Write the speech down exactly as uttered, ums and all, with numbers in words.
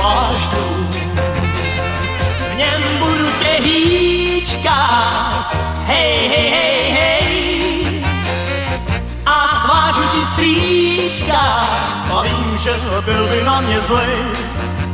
plášťu. V něm budu tě hýčkat, hej, hej, hej, hej. A svážu ti strýčka, a vím, že byl by na mě zlej.